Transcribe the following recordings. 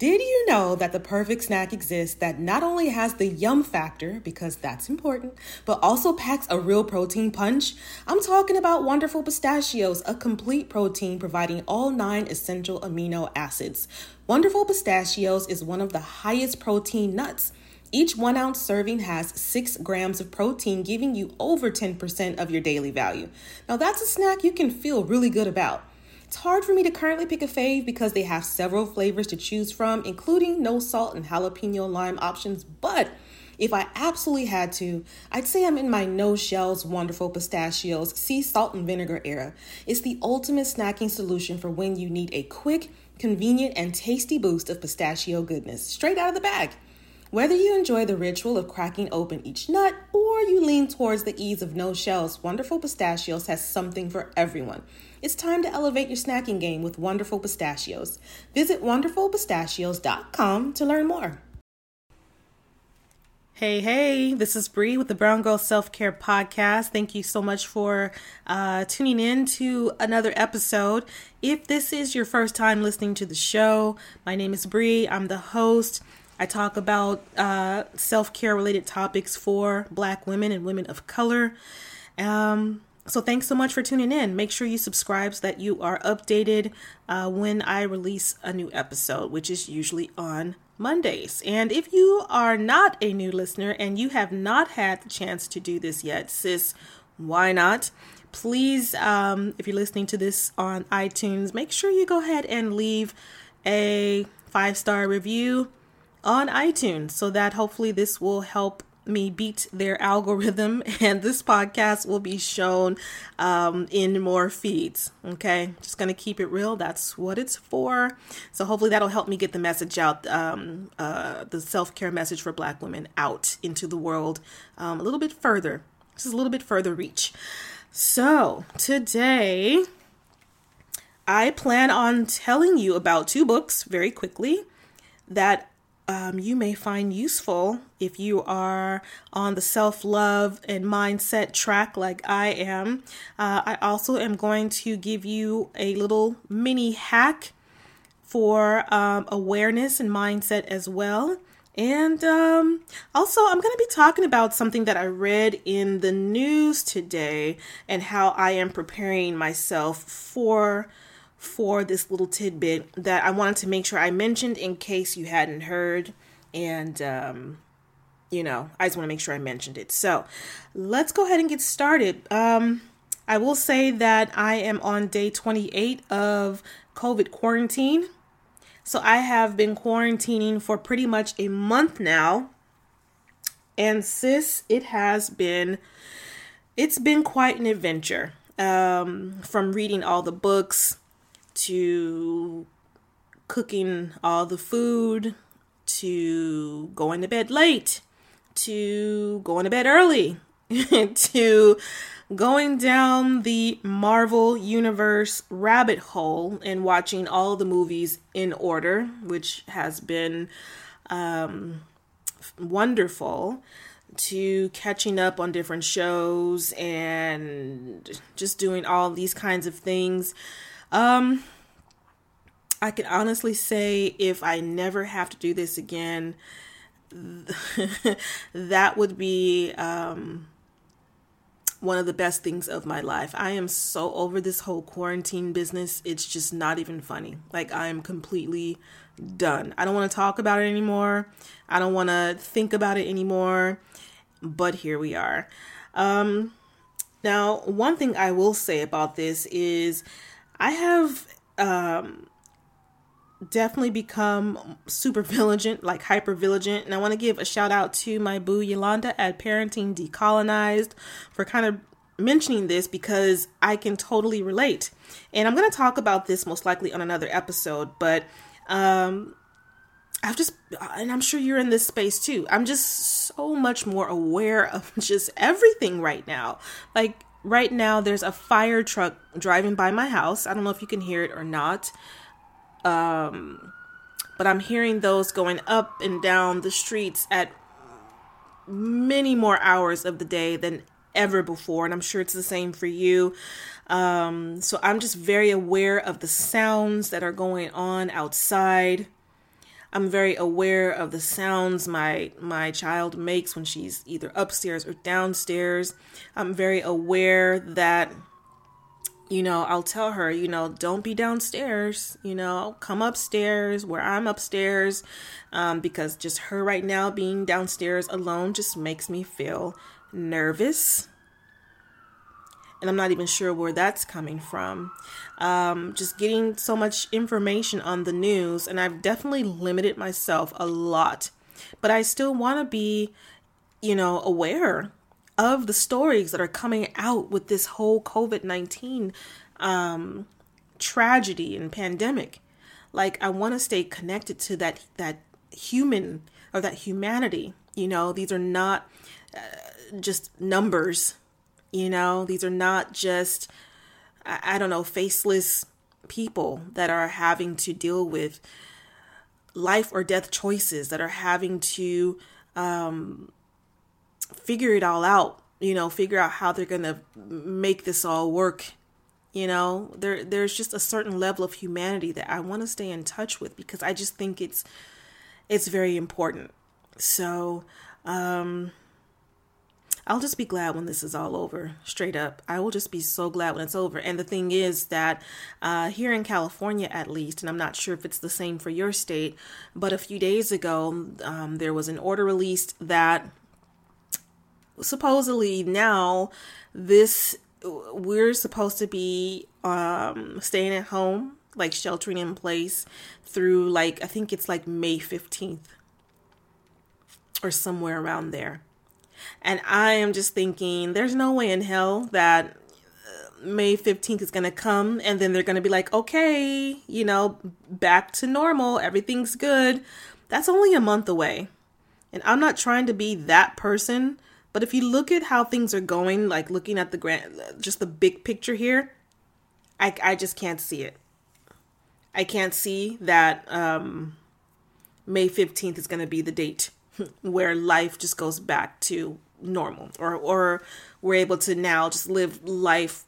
Did you know that the perfect snack exists that not only has the yum factor, because that's important, but also packs a real protein punch? I'm talking about Wonderful Pistachios, a complete protein providing all 9 essential amino acids. Wonderful Pistachios is one of the highest protein nuts. Each 1 ounce serving has 6 grams of protein, giving you over 10% of your daily value. Now that's a snack you can feel really good about. It's hard for me to currently pick a fave because they have several flavors to choose from, including no salt and jalapeno lime options. But if I absolutely had to, I'd say I'm in my no shells Wonderful Pistachios sea salt and vinegar era. It's the ultimate snacking solution for when you need a quick, convenient, and tasty boost of pistachio goodness straight out of the bag. Whether you enjoy the ritual of cracking open each nut or you lean towards the ease of no shells, Wonderful Pistachios has something for everyone. It's time to elevate your snacking game with Wonderful Pistachios. Visit wonderfulpistachios.com to learn more. Hey, this is Bree with the Brown Girl Self-Care Podcast. Thank you so much for tuning in to another episode. If this is your first time listening to the show, my name is Bree. I'm the host. I talk about self-care related topics for Black women and women of color. So thanks so much for tuning in. Make sure you subscribe so that you are updated when I release a new episode, which is usually on Mondays. And if you are not a new listener and you have not had the chance to do this yet, sis, why not? Please, if you're listening to this on iTunes, make sure you go ahead and leave a 5-star review on iTunes so that hopefully this will help me beat their algorithm and this podcast will be shown in more feeds. Okay, just gonna keep it real. That's what it's for. So hopefully that'll help me get the message out, the self-care message for Black women out into the world a little bit further. Just a little bit further reach. So today I plan on telling you about 2 books very quickly that you may find useful if you are on the self-love and mindset track like I am. I also am going to give you a little mini hack for awareness and mindset as well. And also I'm going to be talking about something that I read in the news today and how I am preparing myself for this little tidbit that I wanted to make sure I mentioned in case you hadn't heard. And, I just want to make sure I mentioned it. So let's go ahead and get started. I will say that I am on day 28 of COVID quarantine. So I have been quarantining for pretty much a month now. And sis, it's been quite an adventure. From reading all the books, to cooking all the food, to going to bed late, to going to bed early, to going down the Marvel Universe rabbit hole and watching all the movies in order, which has been wonderful, to catching up on different shows and just doing all these kinds of things. I can honestly say if I never have to do this again, that would be one of the best things of my life. I am so over this whole quarantine business. It's just not even funny. Like, I am completely done. I don't want to talk about it anymore. I don't want to think about it anymore. But here we are. Now, one thing I will say about this is I have definitely become super vigilant, like hyper vigilant. And I want to give a shout out to my boo Yolanda at Parenting Decolonized for kind of mentioning this because I can totally relate. And I'm going to talk about this most likely on another episode, but and I'm sure you're in this space too. I'm just so much more aware of just everything right now. Like right now, there's a fire truck driving by my house. I don't know if you can hear it or not. But I'm hearing those going up and down the streets at many more hours of the day than ever before. And I'm sure it's the same for you. So I'm just very aware of the sounds that are going on outside. I'm very aware of the sounds my child makes when she's either upstairs or downstairs. I'm very aware that, I'll tell her, don't be downstairs, come upstairs where I'm upstairs, because just her right now being downstairs alone just makes me feel nervous. And I'm not even sure where that's coming from. Just getting so much information on the news, and I've definitely limited myself a lot. But I still want to be, aware of the stories that are coming out with this whole COVID-19 tragedy and pandemic. Like, I want to stay connected to that human or that humanity. These are not just numbers. These are not just, I don't know, faceless people that are having to deal with life or death choices, that are having to figure it all out, figure out how they're going to make this all work. There's just a certain level of humanity that I want to stay in touch with, because I just think it's very important. So, I'll just be glad when this is all over, straight up. I will just be so glad when it's over. And the thing is that here in California, at least, and I'm not sure if it's the same for your state, but a few days ago, there was an order released that supposedly now we're supposed to be staying at home, like sheltering in place through I think it's May 15th or somewhere around there. And I am just thinking, there's no way in hell that May 15th is going to come and then they're going to be like, okay, back to normal. Everything's good. That's only a month away. And I'm not trying to be that person. But if you look at how things are going, like looking at just the big picture here, I just can't see it. I can't see that May 15th is going to be the date where life just goes back to normal, or we're able to now just live life,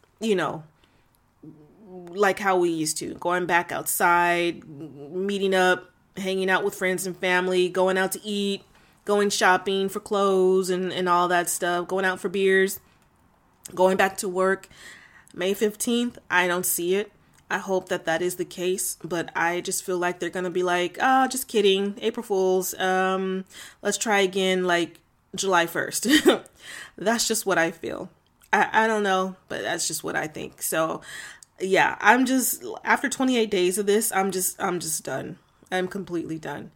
like how we used to, going back outside, meeting up, hanging out with friends and family, going out to eat, going shopping for clothes and all that stuff, going out for beers, going back to work. May 15th, I don't see it. I hope that is the case, but I just feel like they're going to be like, oh, just kidding, April Fools. Let's try again July 1st. That's just what I feel. I don't know, but that's just what I think. So yeah, after 28 days of this, I'm just done. I'm completely done.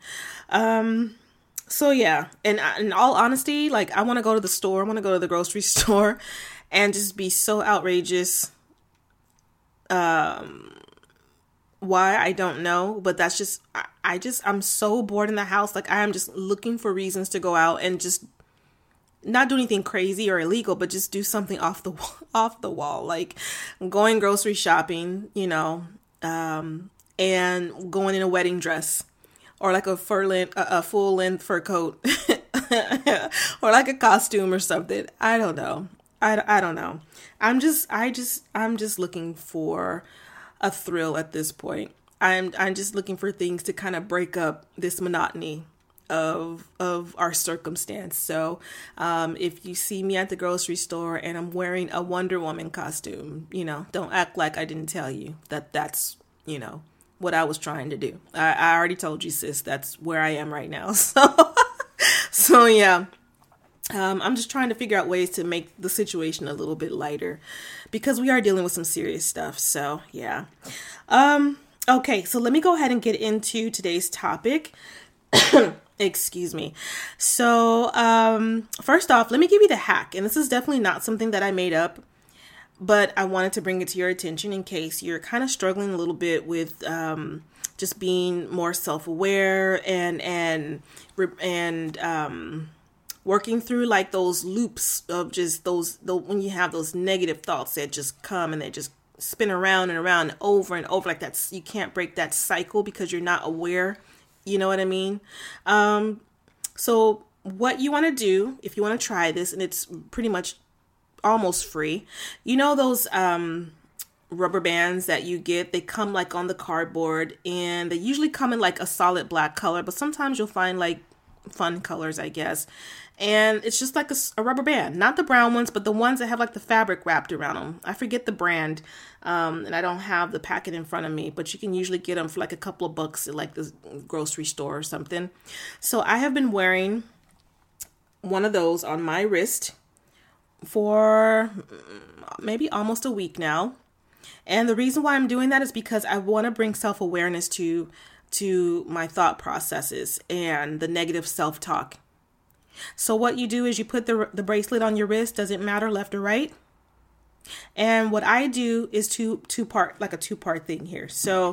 So yeah, and in all honesty, I want to go to the store. I want to go to the grocery store and just be so outrageous. Why, I don't know, but that's just, I'm so bored in the house. I am just looking for reasons to go out and just not do anything crazy or illegal, but just do something off the wall, like going grocery shopping, and going in a wedding dress, or a full length fur coat, or a costume or something. I don't know. I don't know. I'm just looking for a thrill at this point. I'm just looking for things to kind of break up this monotony of our circumstance. So, if you see me at the grocery store and I'm wearing a Wonder Woman costume, don't act like I didn't tell you that's, what I was trying to do. I already told you, sis, that's where I am right now. So yeah. I'm just trying to figure out ways to make the situation a little bit lighter, because we are dealing with some serious stuff. So yeah. Okay, so let me go ahead and get into today's topic. Excuse me. So, first off, let me give you the hack. And this is definitely not something that I made up, but I wanted to bring it to your attention in case you're kind of struggling a little bit with, just being more self-aware and working through those loops of just when you have those negative thoughts that just come and they just spin around and around over and over like that. You can't break that cycle because you're not aware. You know what I mean? So what you want to do, if you want to try this, and it's pretty much almost free, those rubber bands that you get. They come like on the cardboard, and they usually come in like a solid black color, but sometimes you'll find like fun colors, I guess. And it's just like a rubber band, not the brown ones, but the ones that have like the fabric wrapped around them. I forget the brand, and I don't have the packet in front of me, but you can usually get them for like a couple of bucks at like the grocery store or something. So I have been wearing one of those on my wrist for maybe almost a week now. And the reason why I'm doing that is because I want to bring self-awareness to my thought processes and the negative self-talk. So what you do is you put the bracelet on your wrist, doesn't matter left or right. And what I do is two-part thing here. So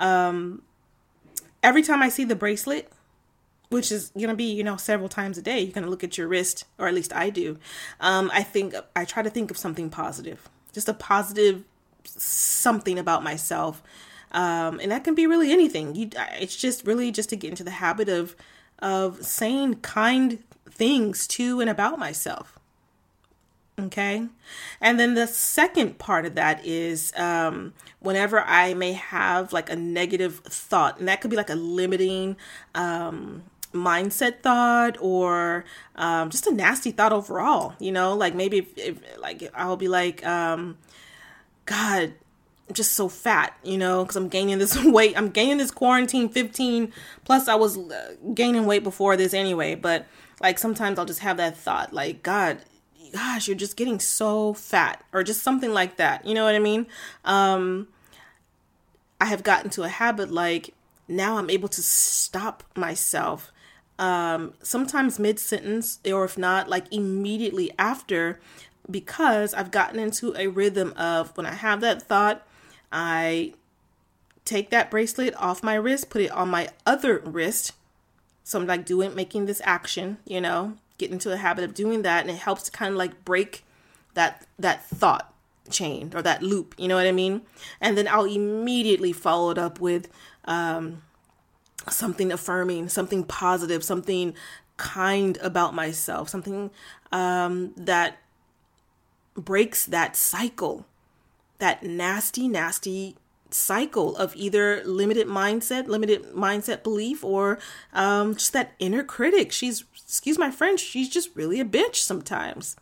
every time I see the bracelet, which is going to be, several times a day, you're going to look at your wrist, or at least I do. I try to think of something positive, just a positive something about myself. And that can be really anything. It's just really just to get into the habit of saying kind things to and about myself. Okay. And then the second part of that is whenever I may have like a negative thought, and that could be like a limiting mindset thought, or just a nasty thought overall, like maybe if like I'll be like, God, I'm just so fat, because I'm gaining this weight. I'm gaining this quarantine 15 plus. I was gaining weight before this anyway, but like sometimes I'll just have that thought like, gosh, you're just getting so fat, or just something like that. You know what I mean? I have gotten to a habit like now I'm able to stop myself sometimes mid-sentence, or if not, like immediately after, because I've gotten into a rhythm of when I have that thought, I take that bracelet off my wrist, put it on my other wrist. So I'm like making this action, get into a habit of doing that. And it helps to kind of like break that thought chain or that loop, you know what I mean? And then I'll immediately follow it up with something affirming, something positive, something kind about myself, something that breaks that cycle, that nasty cycle of either limited mindset belief, or just that inner critic. Excuse my French, she's just really a bitch sometimes.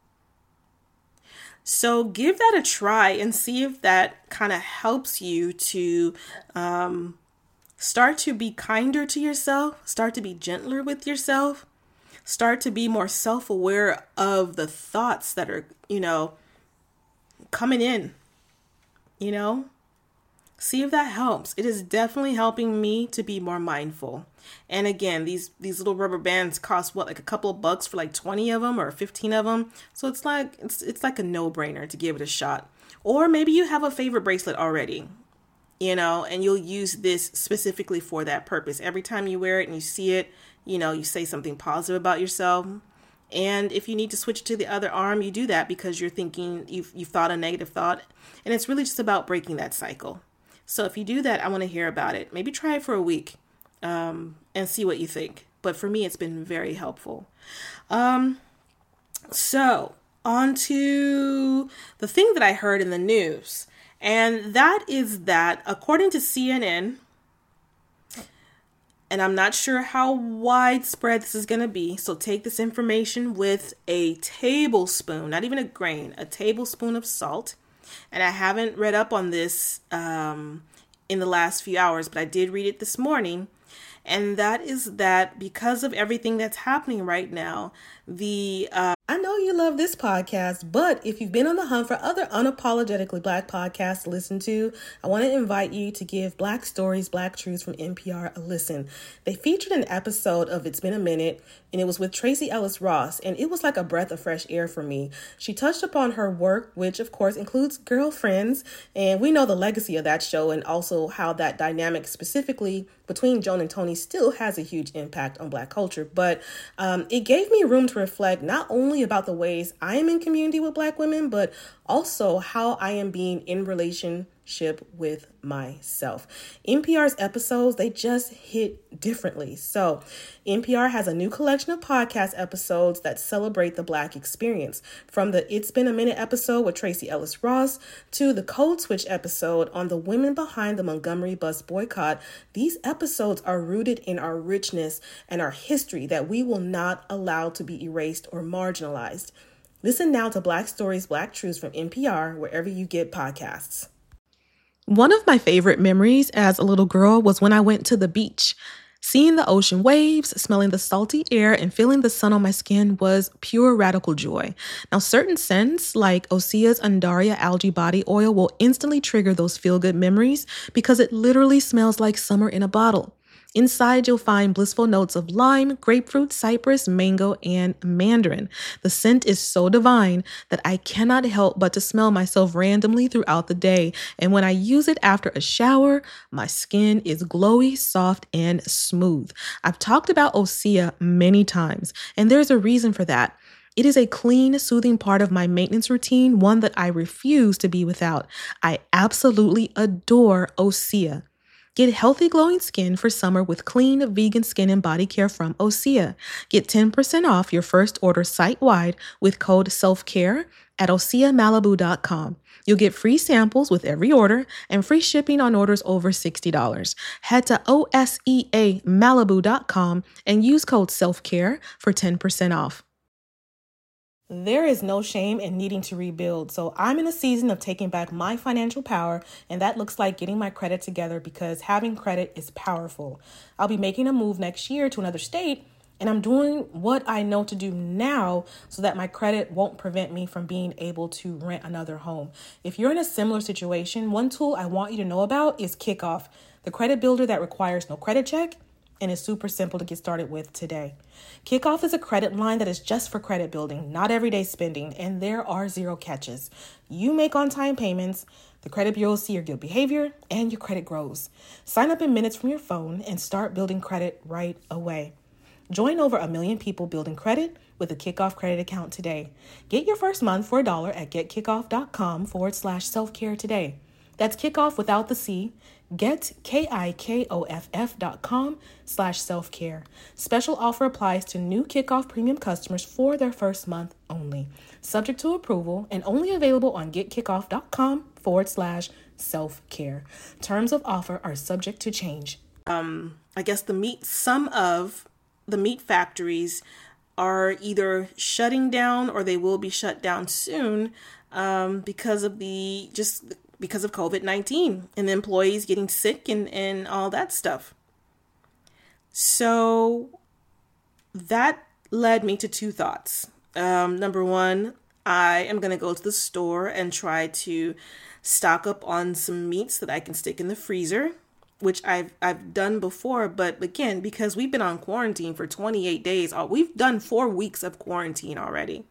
So give that a try and see if that kind of helps you to start to be kinder to yourself, start to be gentler with yourself, start to be more self-aware of the thoughts that are, coming in, See if that helps. It is definitely helping me to be more mindful. And again, these little rubber bands cost like a couple of bucks for like 20 of them or 15 of them. So it's like a no-brainer to give it a shot. Or maybe you have a favorite bracelet already, and you'll use this specifically for that purpose. Every time you wear it and you see it, you say something positive about yourself. And if you need to switch to the other arm, you do that because you're thinking you've thought a negative thought. And it's really just about breaking that cycle. So if you do that, I want to hear about it. Maybe try it for a week and see what you think. But for me, it's been very helpful. So on to the thing that I heard in the news. And that is that according to CNN, and I'm not sure how widespread this is going to be, so take this information with a tablespoon, not even a grain, a tablespoon of salt. And I haven't read up on this in the last few hours, but I did read it this morning. And that is that because of everything that's happening right now, I know you love this podcast, but if you've been on the hunt for other unapologetically Black podcasts to listen to, I want to invite you to give Black Stories, Black Truths from NPR a listen. They featured an episode of It's Been a Minute, and it was with Tracee Ellis Ross, and it was like a breath of fresh air for me. She touched upon her work, which of course includes Girlfriends, and we know the legacy of that show and also how that dynamic specifically between Joan and Tony still has a huge impact on Black culture. But it gave me room to reflect not only about the ways I am in community with Black women, but also how I am being in relation relationship with myself. NPR's episodes, they just hit differently. So NPR has a new collection of podcast episodes that celebrate the Black experience. From the It's Been a Minute episode with Tracee Ellis Ross to the Code Switch episode on the women behind the Montgomery bus boycott, these episodes are rooted in our richness and our history that we will not allow to be erased or marginalized. Listen now to Black Stories, Black Truths from NPR, wherever you get podcasts. One of my favorite memories as a little girl was when I went to the beach. Seeing the ocean waves, smelling the salty air, and feeling the sun on my skin was pure radical joy. Now, certain scents like Osea's Undaria algae body oil will instantly trigger those feel-good memories because it literally smells like summer in a bottle. Inside, you'll find blissful notes of lime, grapefruit, cypress, mango, and mandarin. The scent is so divine that I cannot help but to smell myself randomly throughout the day. And when I use it after a shower, my skin is glowy, soft, and smooth. I've talked about Osea many times, and there's a reason for that. It is a clean, soothing part of my maintenance routine, one that I refuse to be without. I absolutely adore Osea. Get healthy, glowing skin for summer with clean, vegan skin and body care from Osea. Get 10% off your first order site-wide with code SELFCARE at OseaMalibu.com. You'll get free samples with every order and free shipping on orders over $60. Head to OSEAMalibu.com and use code SELFCARE for 10% off. There is no shame in needing to rebuild, so I'm in a season of taking back my financial power, and that looks like getting my credit together because having credit is powerful. I'll be making a move next year to another state, and I'm doing what I know to do now so that my credit won't prevent me from being able to rent another home. If you're in a similar situation, one tool I want you to know about is Kickoff, the credit builder that requires no credit check and is super simple to get started with today. Kickoff is a credit line that is just for credit building, not everyday spending, and there are zero catches. You make on-time payments, the credit bureau see your good behavior, and your credit grows. Sign up in minutes from your phone and start building credit right away. Join over 1 million people building credit with a Kickoff credit account today. Get your first month for $1 at getkickoff.com/selfcare today. That's Kickoff without the C. Get KIKOFF.com/selfcare. Special offer applies to new Kickoff premium customers for their first month only. Subject to approval and only available on getkickoff.com/selfcare. Terms of offer are subject to change. I guess some of the meat factories are either shutting down or they will be shut down soon because of COVID-19 and the employees getting sick and all that stuff. So that led me to two thoughts. Number one, I am going to go to the store and try to stock up on some meats that I can stick in the freezer, which I've done before. But again, because we've been on quarantine for 28 days, we've done 4 weeks of quarantine already.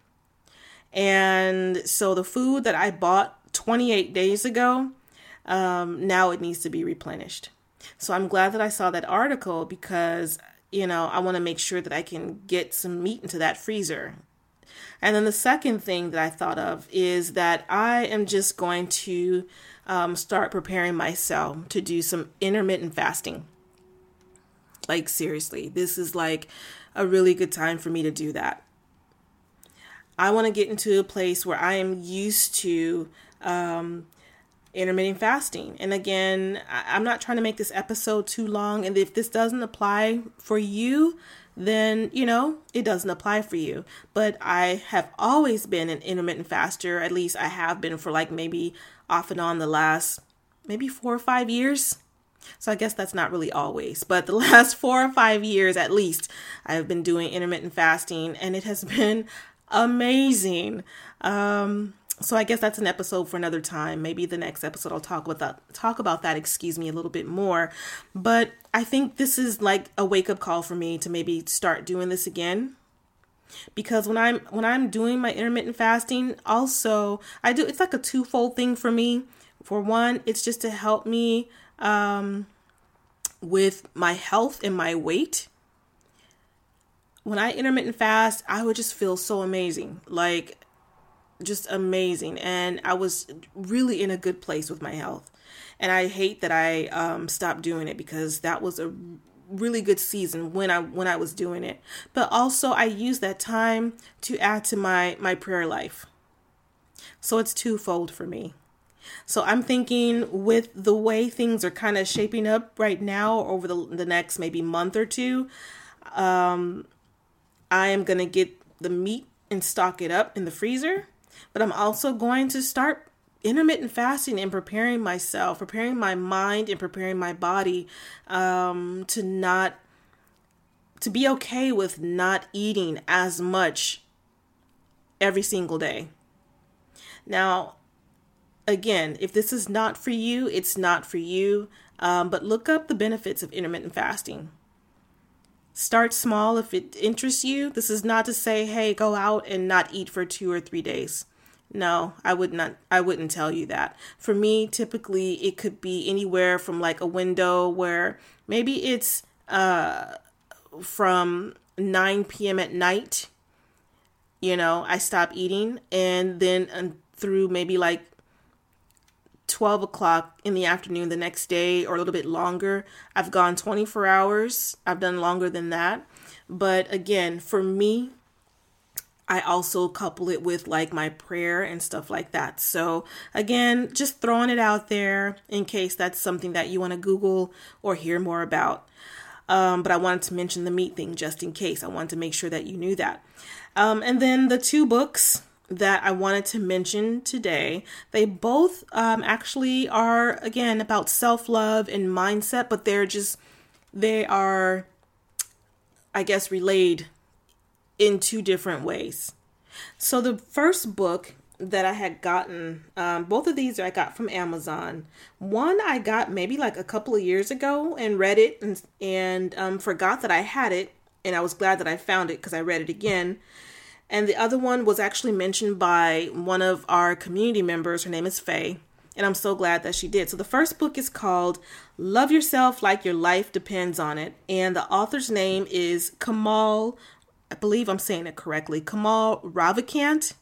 And so the food that I bought 28 days ago, now it needs to be replenished. So I'm glad that I saw that article because, I want to make sure that I can get some meat into that freezer. And then the second thing that I thought of is that I am just going to start preparing myself to do some intermittent fasting. Like, seriously, this is like a really good time for me to do that. I want to get into a place where I am used to intermittent fasting. And again, I'm not trying to make this episode too long. And if this doesn't apply for you, then, it doesn't apply for you. But I have always been an intermittent faster. At least I have been for maybe off and on the last maybe 4 or 5 years. So I guess that's not really always, but the last 4 or 5 years at least, I've been doing intermittent fasting and it has been amazing. So I guess that's an episode for another time. Maybe the next episode I'll talk about that, a little bit more. But I think this is like a wake-up call for me to maybe start doing this again. Because when I'm doing my intermittent fasting, also it's like a twofold thing for me. For one, it's just to help me with my health and my weight. When I intermittent fast, I would just feel so amazing. Like, just amazing. And I was really in a good place with my health. And I hate that I stopped doing it, because that was a really good season when I was doing it. But also I used that time to add to my prayer life. So it's twofold for me. So I'm thinking, with the way things are kind of shaping up right now over the next maybe month or two, I am going to get the meat and stock it up in the freezer. But I'm also going to start intermittent fasting and preparing myself, preparing my mind and preparing my body to be okay with not eating as much every single day. Now, again, if this is not for you, it's not for you. But look up the benefits of intermittent fasting. Start small if it interests you. This is not to say, hey, go out and not eat for 2 or 3 days. No, I wouldn't tell you that. For me, typically it could be anywhere from like a window where maybe it's from 9 p.m. at night, I stop eating, and then through maybe like 12 o'clock in the afternoon the next day, or a little bit longer. I've gone 24 hours. I've done longer than that. But again, for me, I also couple it with like my prayer and stuff like that. So again, just throwing it out there in case that's something that you want to Google or hear more about. But I wanted to mention the meat thing just in case. I wanted to make sure that you knew that. And then the 2 books that I wanted to mention today, they both actually are, again, about self-love and mindset, but they are, I guess, relayed in 2 different ways. So the first book that I had gotten, both of these I got from Amazon. One I got maybe like a couple of years ago and read it and forgot that I had it. And I was glad that I found it because I read it again. And the other one was actually mentioned by one of our community members. Her name is Faye. And I'm so glad that she did. So the first book is called Love Yourself Like Your Life Depends on It. And the author's name is Kamal, I believe I'm saying it correctly, Kamal Ravikant.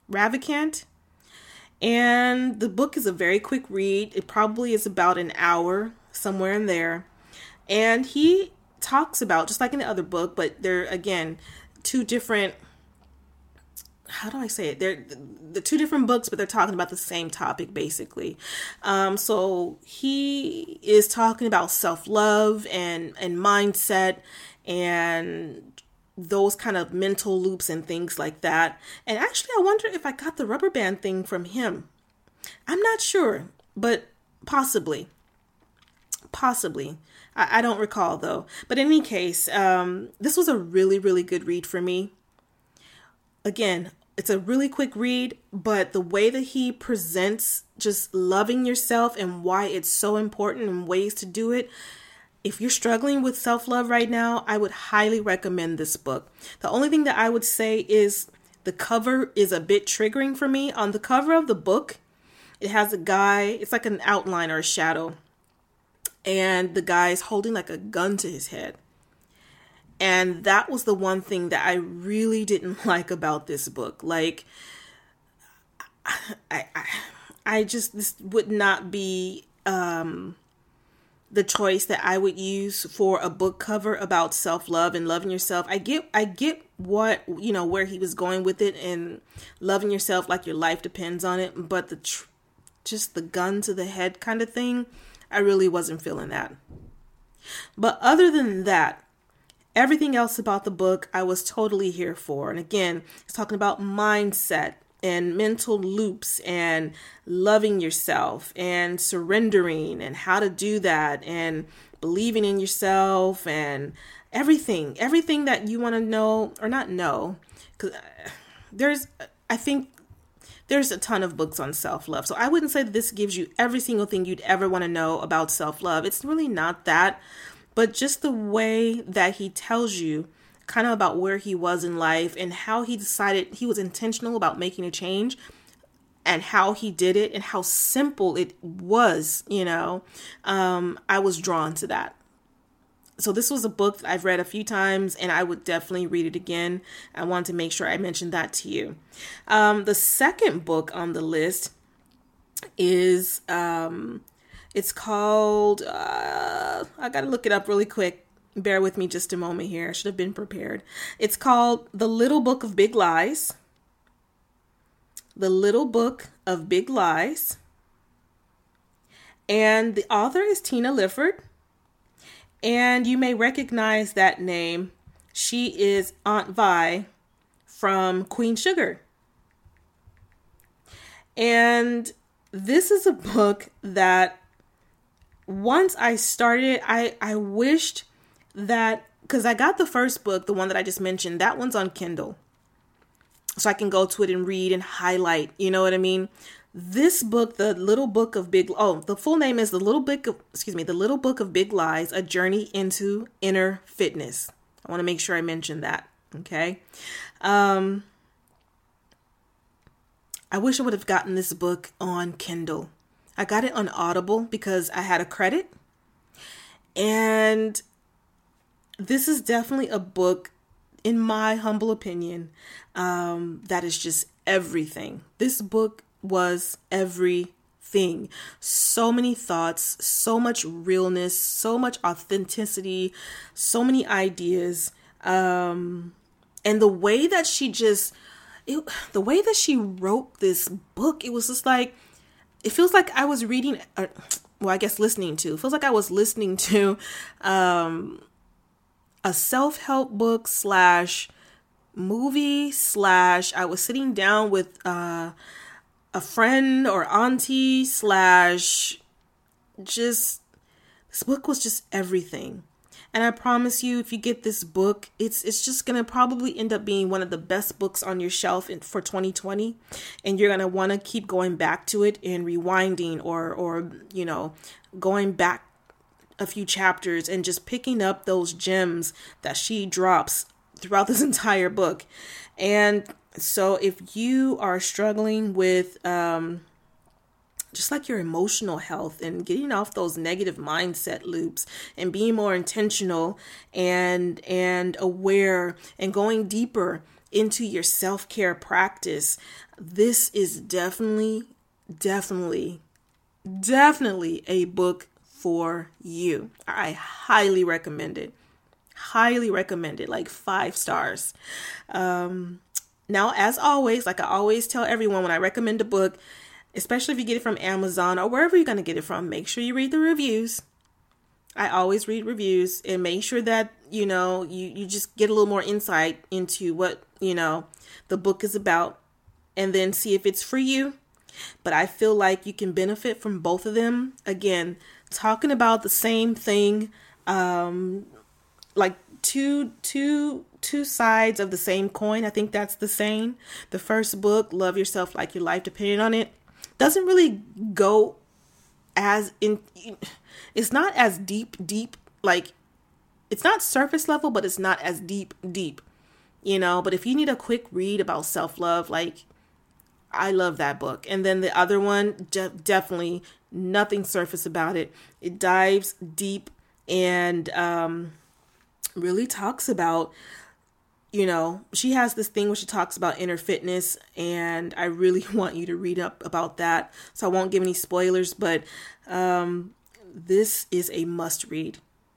And the book is a very quick read. It probably is about an hour, somewhere in there. And he talks about, just like in the other book, but they're, again, 2 different, how do I say it? They're the 2 different books, but they're talking about the same topic, basically. So he is talking about self-love and mindset and those kind of mental loops and things like that. And actually, I wonder if I got the rubber band thing from him. I'm not sure, but possibly. I don't recall, though. But in any case, this was a really, really good read for me. Again, it's a really quick read, but the way that he presents just loving yourself and why it's so important and ways to do it. If you're struggling with self-love right now, I would highly recommend this book. The only thing that I would say is the cover is a bit triggering for me. On the cover of the book, it has a guy, it's like an outline or a shadow. And the guy's holding like a gun to his head. And that was the one thing that I really didn't like about this book. Like, I just, this would not be the choice that I would use for a book cover about self-love and loving yourself. I get what, where he was going with it and loving yourself like your life depends on it. But just the gun to the head kind of thing, I really wasn't feeling that. But other than that, everything else about the book, I was totally here for. And again, it's talking about mindset and mental loops and loving yourself and surrendering and how to do that and believing in yourself and everything that you want to know or not know. Because I think there's a ton of books on self-love. So I wouldn't say that this gives you every single thing you'd ever want to know about self-love. It's really not that. But just the way that he tells you kind of about where he was in life and how he decided he was intentional about making a change and how he did it and how simple it was, I was drawn to that. So this was a book that I've read a few times, and I would definitely read it again. I wanted to make sure I mentioned that to you. The second book on the list is, it's called, I got to look it up really quick. Bear with me just a moment here. I should have been prepared. It's called The Little Book of Big Lies. The Little Book of Big Lies. And the author is Tina Lifford. And you may recognize that name. She is Aunt Vi from Queen Sugar. And this is a book that once I started, I wished that, because I got the first book, the one that I just mentioned, that one's on Kindle. So I can go to it and read and highlight, you know what I mean? This book, The Little Book of the full name is The Little Book of Big Lies, A Journey into Inner Fitness. I want to make sure I mention that. Okay. I wish I would have gotten this book on Kindle. I got it on Audible because I had a credit. And this is definitely a book, in my humble opinion, that is just everything. This book was everything. So many thoughts, so much realness, so much authenticity, so many ideas. And the way that she wrote this book, it was just like, it feels like I was reading, listening to. It feels like I was listening to a self-help book / movie / I was sitting down with a friend or auntie / just, this book was just everything. And I promise you, if you get this book, it's just going to probably end up being one of the best books on your shelf for 2020. And you're going to want to keep going back to it and rewinding or, you know, going back a few chapters and just picking up those gems that she drops throughout this entire book. And so if you are struggling with, just like your emotional health and getting off those negative mindset loops and being more intentional and aware and going deeper into your self-care practice, this is definitely a book for you. I highly recommend it. Like 5 stars. Now, as always, like I always tell everyone when I recommend a book, especially if you get it from Amazon or wherever you're going to get it from, make sure you read the reviews. I always read reviews and make sure that, you know, you just get a little more insight into what, you know, the book is about, and then see if it's for you. But I feel like you can benefit from both of them. Again, talking about the same thing, like two sides of the same coin. I think that's the saying. The first book, Love Yourself Like Your Life Depended on It, doesn't really go as in, it's not as deep, like it's not surface level, but it's not as deep, you know. But if you need a quick read about self-love, like, I love that book. And then the other one, definitely nothing surface about it. It dives deep and really talks about, you know, she has this thing where she talks about inner fitness, and I really want you to read up about that. So I won't give any spoilers, but this is a must read.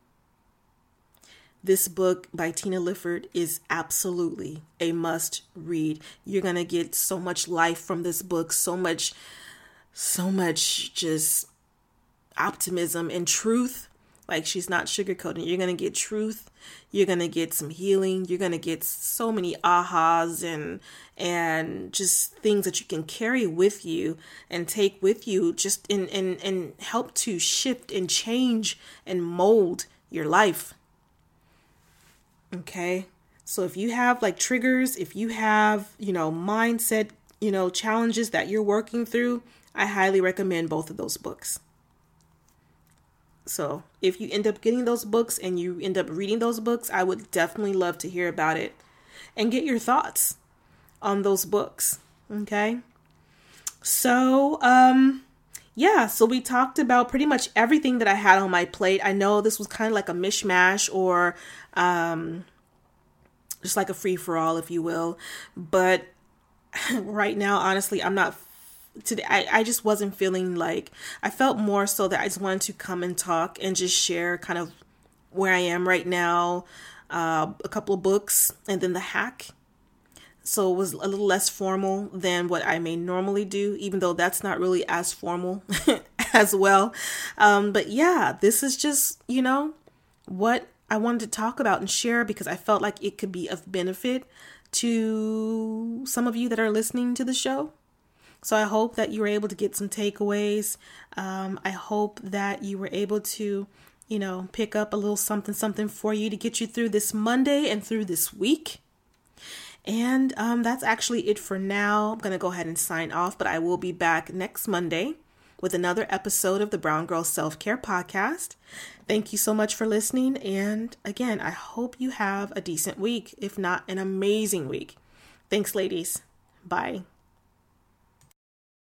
This book by Tina Lifford is absolutely a must read. You're going to get so much life from this book, so much just optimism and truth. Like, she's not sugarcoating. You're going to get truth. You're going to get some healing. You're going to get so many ahas and just things that you can carry with you and take with you, just and help to shift and change and mold your life. Okay. So if you have like triggers, if you have, you know, mindset, you know, challenges that you're working through, I highly recommend both of those books. So if you end up getting those books and you end up reading those books, I would definitely love to hear about it and get your thoughts on those books. Okay. So, yeah, so we talked about pretty much everything that I had on my plate. I know this was kind of like a mishmash or just like a free for all, if you will. But right now, honestly, I'm not today. I just wasn't feeling like, I felt more so that I just wanted to come and talk and just share kind of where I am right now, a couple of books, and then the hack. So it was a little less formal than what I may normally do, even though that's not really as formal as well. But yeah, this is just, what I wanted to talk about and share because I felt like it could be of benefit to some of you that are listening to the show. So I hope that you were able to get some takeaways. I hope that you were able to, pick up a little something for you to get you through this Monday and through this week. And that's actually it for now. I'm going to go ahead and sign off, but I will be back next Monday with another episode of the Brown Girl Self-Care Podcast. Thank you so much for listening. And again, I hope you have a decent week, if not an amazing week. Thanks, ladies. Bye.